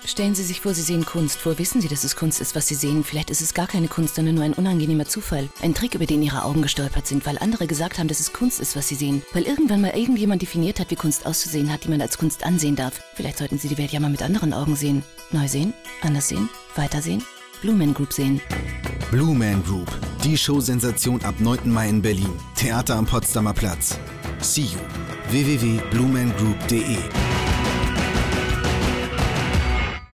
Stellen Sie sich vor, Sie sehen Kunst. Woher wissen Sie, dass es Kunst ist, was Sie sehen? Vielleicht ist es gar keine Kunst, sondern nur ein unangenehmer Zufall. Ein Trick, über den Ihre Augen gestolpert sind, weil andere gesagt haben, dass es Kunst ist, was Sie sehen. Weil irgendwann mal irgendjemand definiert hat, wie Kunst auszusehen hat, die man als Kunst ansehen darf. Vielleicht sollten Sie die Welt ja mal mit anderen Augen sehen. Neu sehen, anders sehen, weitersehen. Blue Man Group sehen. Blue Man Group, die Showsensation ab 9. Mai in Berlin. Theater am Potsdamer Platz. See you. www.bluemangroup.de